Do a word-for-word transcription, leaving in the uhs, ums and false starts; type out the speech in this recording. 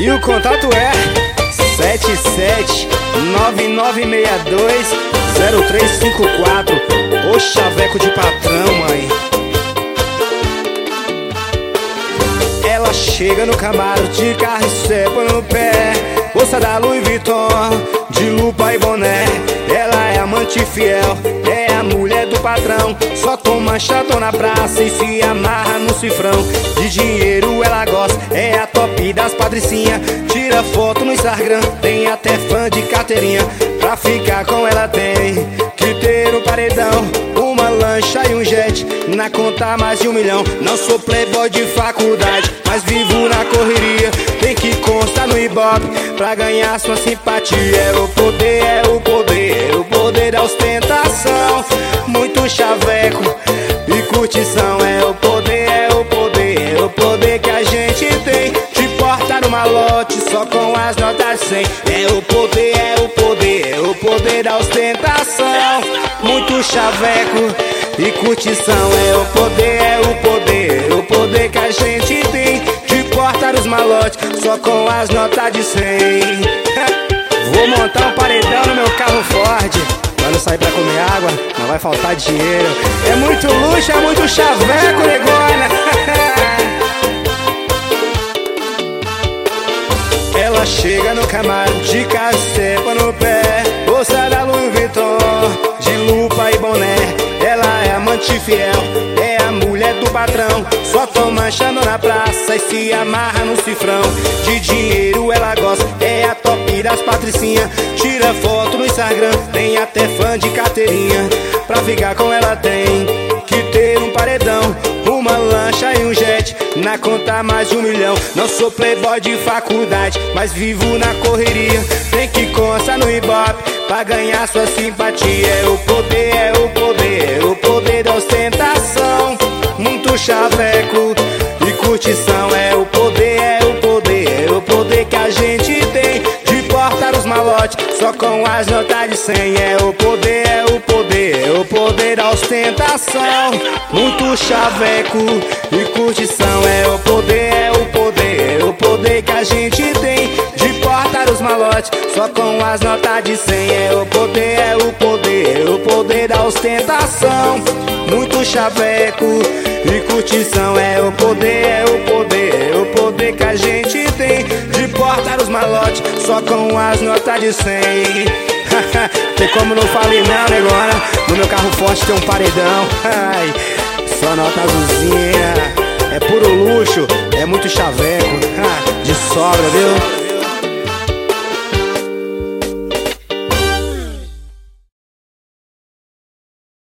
E o contato é sete sete nove nove seis dois zero três cinco quatro. Ô chaveco de patrão, mãe. Ela chega no Camaro de carro e cepa no pé, bolsa da Louis Vuitton, de lupa e boné. Ela é amante fiel, é a mulher do patrão. Só toma chatão na praça e se amarra no cifrão. De dinheiro ela gosta, é a top das patricinhas. Tira foto no Instagram, tem até fã de carteirinha. Pra ficar com ela tem que ter um paredão, uma lancha e um jet, na conta mais de um milhão. Não sou playboy de faculdade, mas vivo na correria. Tem que constar no Ibope pra ganhar sua simpatia. É o poder, é o poder, é o poder da ostentação. Muito chaveco e curtição. É o poder, é o poder, é o poder que a gente tem de portar no malote só com as notas cem. É o poder, é o poder, é o poder da ostentação. Muito chaveco e curtição. É o poder, é o poder, é o poder que a gente tem de portar os malotes só com as notas de cem. Vou montar um paredão no meu carro Ford. Quando sair pra comer água, não vai faltar dinheiro. É muito luxo, é muito chaveco, negona. Ela chega no Camaro de cepa no pé, bolsa da Louis Vuitton, de lupa e boné. Ela é amante fiel, é a mulher do patrão. Só toma chano na praça e se amarra no cifrão. De dinheiro ela gosta, é a top das patricinhas. Tira foto no Instagram, tem até fã de carteirinha. Pra ficar com ela tem que ter um paredão, uma lancha e um jet, na conta mais de um milhão. Não sou playboy de faculdade, mas vivo na correria. Tem que constar no Ibope pra ganhar sua simpatia. É o poder, é o poder, é o poder da ostentação. Muito chaveco e curtição. É o poder, é o poder, é o poder que a gente tem de portar os malotes só com as notas de cem. É o poder, é o poder, é o poder da ostentação. Muito chaveco e curtição. É o poder, é o poder, é o poder que a gente tem de portar os malotes só com as notas de cem. É o poder, é o poder, é o poder da ostentação. Muito chaveco e curtição. É o poder, é o poder, é o poder que a gente tem de portar os malotes só com as notas de cem. Tem como não falei não, negona. No meu carro forte tem um paredão. Ai, só nota azulzinha. É puro luxo, é muito chaveco. De sobra, viu?